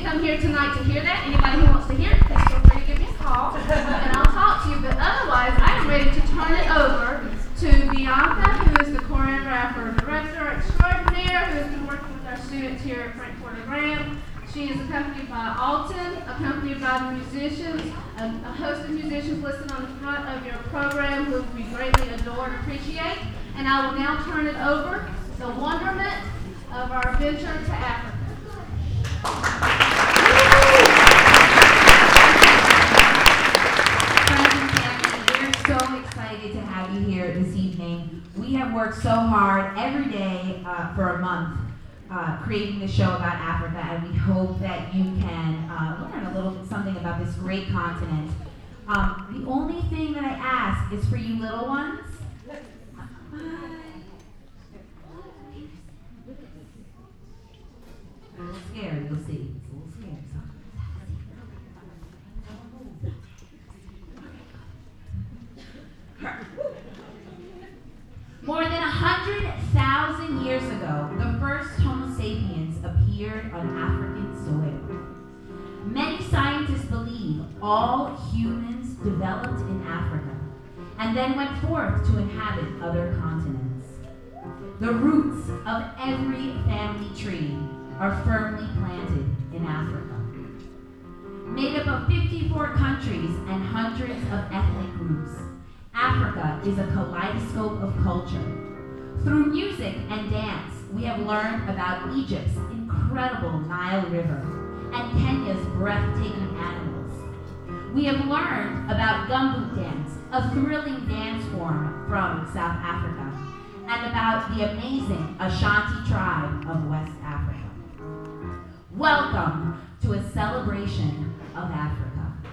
come here tonight to hear that. Anybody who wants to hear it, please feel free to give me a call, and I'll talk to you. But otherwise, I am ready to turn it over to Bianca, who is the choreographer director extraordinaire, who has been working with our students here at Frank Porter Graham. She is accompanied by Alton, accompanied by the musicians, a host of musicians listed on the front of your program who we greatly adore and appreciate. And I will now turn it over to the wonderment of our venture to Africa. Friends and family, we're so excited to have you here this evening. We have worked so hard every day for a month creating this show about Africa, and we hope that you can learn a little bit something about this great continent. The only thing that I ask is for you little ones. A little scary, you'll see. It's a little scary. More than 100,000 years ago, the first Homo sapiens appeared on African soil. Many scientists believe all humans developed in Africa and then went forth to inhabit other continents. The roots of every family tree are firmly planted in Africa. Made up of 54 countries and hundreds of ethnic groups, Africa is a kaleidoscope of culture. Through music and dance, we have learned about Egypt's incredible Nile River and Kenya's breathtaking animals. We have learned about gumboot dance, a thrilling dance form from South Africa, and about the amazing Ashanti tribe of West Africa. Welcome to a celebration of Africa.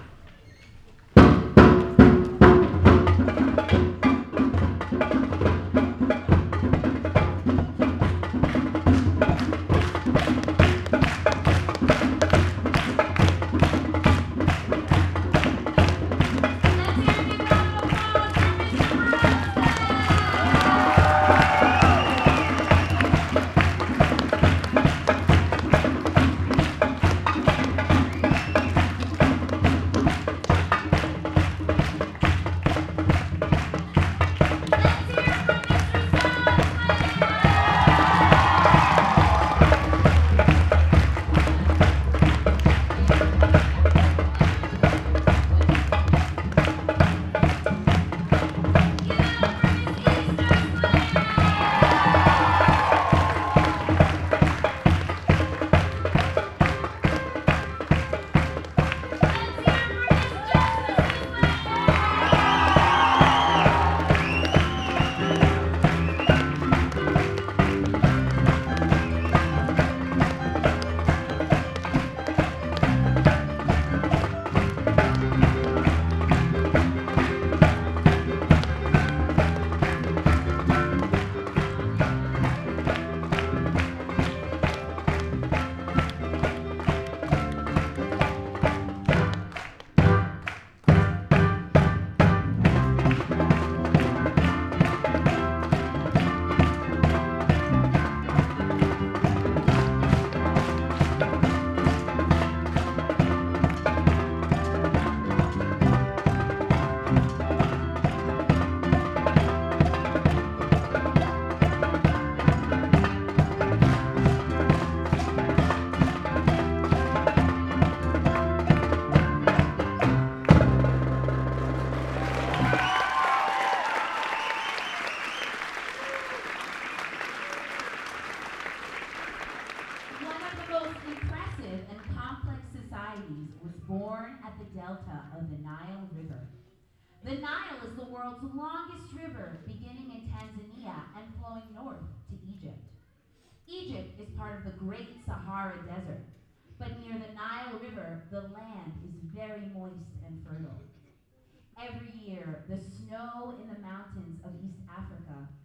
The Nile is the world's longest river, beginning in Tanzania and flowing north to Egypt. Egypt is part of the Great Sahara Desert, but near the Nile River, the land is very moist and fertile. Every year, the snow in the mountains of East Africa